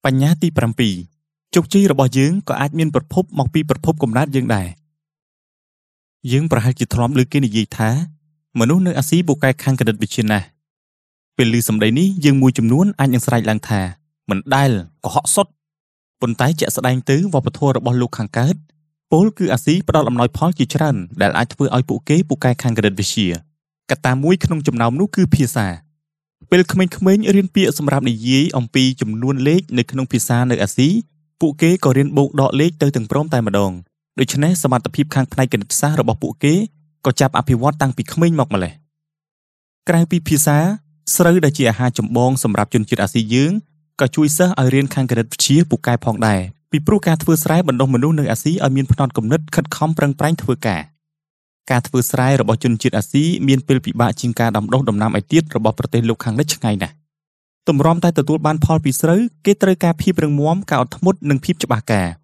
បញ្ញាទី7ជោគជ័យរបស់យើងក៏អាចមានប្រភពមកពីប្រភពកំណើតយើងដែរយើងប្រហែលជាធ្លាប់ឮគេនិយាយថាមនុស្សនៅអាស៊ីពូកែខាងគណិតវិទ្យាណាស់ពេលឮសម្ដីនេះយើងមួយចំនួនអាចនឹងស្រែកឡើងថាមិនដែលកុហកសុទ្ធប៉ុន្តែជាក់ស្ដែងទៅវប្បធម៌របស់លោកខាងកើតពលគឺអាស៊ីផ្ដល់អំណោយផលជាច្រើនដែលអាចធ្វើឲ្យពួកគេពូកែខាងគណិតវិទ្យាកត្តាមួយក្នុងចំណោមនោះគឺភាសាពេលក្មេងៗរៀនពាក្យសម្រាប់និយាយអំពីចំនួនលេខនៅក្នុងភាសានៅអាស៊ីពួកគេក៏រៀនបូកដកលេខទៅទាំងព្រមតែម្ដងដូច្នេះសមត្ថភាពខាងផ្នែកគណិតសាស្ត្ររបស់ពួកគេក៏ចាប់អភិវឌ្ឍតាំងពីក្មេងមកម្ល៉េះក្រៅពីភាសាស្រូវដែលជាអាហារចម្បងសម្រាប់ជនជាតិអាស៊ីយើងក៏ជួយសិស្សឲ្យរៀនខាងគណិតវិទ្យាពូកែផងដែរពីព្រោះការធ្វើស្រែបណ្ដុះមនុស្សនៅអាស៊ីឲ្យមានផ្នត់គំនិតខិតខំប្រឹងប្រែងធ្វើការធ្វើស្រែរបស់ជនជាតិអាស៊ីមានពេលពិបាកជាងការដាំដុះដំណាំឯទៀតរបស់ប្រទេសលោកខាងលិចឆ្ងាយណាស់ទម្រាំតែទទួលបានផលពីស្រូវគេត្រូវការភាពរឹងមាំការអត់ធ្មត់និងភាពច្បាស់ការ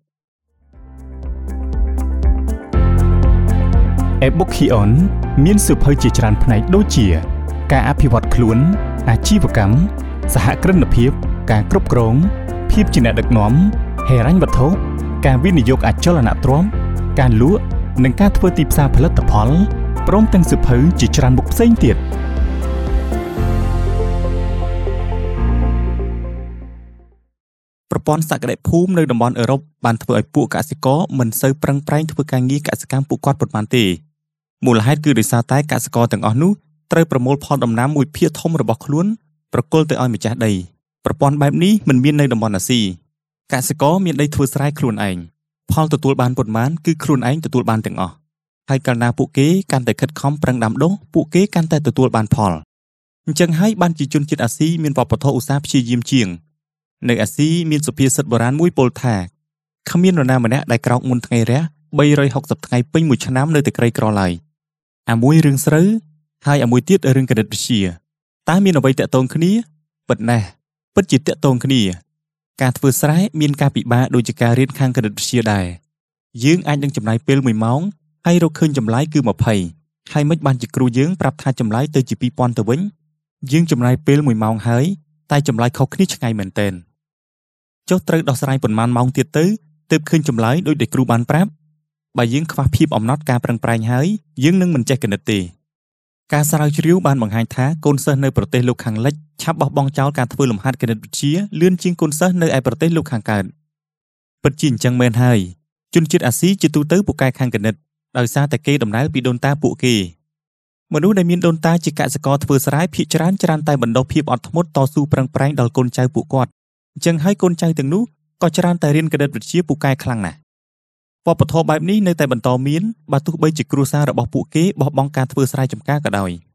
Ebookion មានសៀវភៅជាច្រើនផ្នែកដូចជាការអភិវឌ្ឍខ្លួនអាជីវកម្មសហគ្រិនភាពការគ្រប់គ្រងភាពជាអ្នកដឹកនាំហិរញ្ញវត្ថុការវិនិយោគអចលនទ្រព្យការលក់និងការធ្វើទីផ្សារផលិតផលព្រមទាំងសៀវភៅជាច្រើនមុខផ្សេងទៀតប្រព័ន្ធសក្តិភូមិនៅតំបន់អឺរ៉ុបបានធ្វើឲ្យពួកកសិករមិនសូវប្រឹងប្រែងធ្វើការងារកសិកម្មពួកគាត់ប៉ុន្មានទេមូលហេតុគឺដោយសារតែកសិករទាំងអស់នោះត្រូវប្រមូលផលដំណាំមួយភាគធំរបស់ខ្លួនប្រគល់ទៅឲ្យម្ចាស់ដីប្រព័ន្ធបែបនេះមិនមាននៅតំបន់អាស៊ីកសិករមានដីធ្វើស្រែខ្លួនឯងផលទទួលបានប៉ុន្មានគឺខ្លួនឯងទទួលបានទាំងអស់ហើយកាលណាពួកគេកាន់តែខិតខំប្រឹងដាំដុះពួកគេកាន់តែទទួលបានផលអញ្ចឹងហើយបានជាជនជាតិអាស៊ីមានវប្បធម៌ឧស្សាហ៍ព្យាយាមជាងនៅអាស៊ីមានសុភាសិតបុរាណមួយពោលថាគ្មាននរណាម្នាក់ដែលក្រោកមុនថ្ងៃរះ360ថ្ងៃពេញមួយឆ្នាំនៅតែក្រីក្រឡើយអាមួយរឿងស្រូវហើយអាមួយទៀតរឿងគណិតវិទ្យាតើមានអ្វីតាក់ទងគ្នាពិតណាស់ពិតជាតាក់ទងគ្នាការធ្វើស្រែមានការពិបាកដូចជាការរៀនខាងគណិតវិទ្យាដែរយើងអាចនឹងចំណាយពេល1ម៉ោងហើយរកឃើញចម្លើយគឺ20ហើយមិនបានជាគ្រូយើងប្រាប់ថាចម្លើយទៅជា2000ទៅវិញយើងចំណាយពេល1ម៉ោងហើយតែចម្លើយខុសគ្នាឆ្ងាយមែនទែនចុះត្រូវដោះស្រាយប៉ុន្មានម៉ោងទៀតទៅទើបឃើញចម្លើយដូចដែលគ្រូបានប្រាប់បើយើងខ្វះភាពអំណត់ការប្រឹងប្រែងហើយយើងនឹងមិនចេះគណិតទេការស្រាវជ្រាវបានបង្ហាញថាកូនសិស្សនៅប្រទេសលោកខាងលិចឆាប់បោះបង់ចោលការធ្វើលំហាត់គណិតវិទ្យាលឿនជាងកូនសិស្សនៅឯប្រទេសលោកខាងកើតពិតជាអញ្ចឹងមែនហើយជនជាតិអាស៊ីជាទូទៅពូកែខាងគណិតដោយសារតែគេដំណើរពីដូនតាពួកគេមនុស្សដែលមានដូនតាជាកសិករធ្វើស្រែភាគច្រើនតែបណ្ដុះភាពអត់ធ្មត់តស៊ូប្រឹងប្រែងដល់កូនចៅពួកគាត់អញ្ចឹងហើយកូនចៅទាំងនោះក៏ច្រើនតែរៀនគណិតវិទ្យាពូកែខ្លាំងណាស់វប្បធម៌បែបនេះនៅតែបន្តមានបើទោះបីជាគ្រួសាររបស់ពួកគេបោះបង់ការធ្វើស្រែចម្ការក៏ដោយ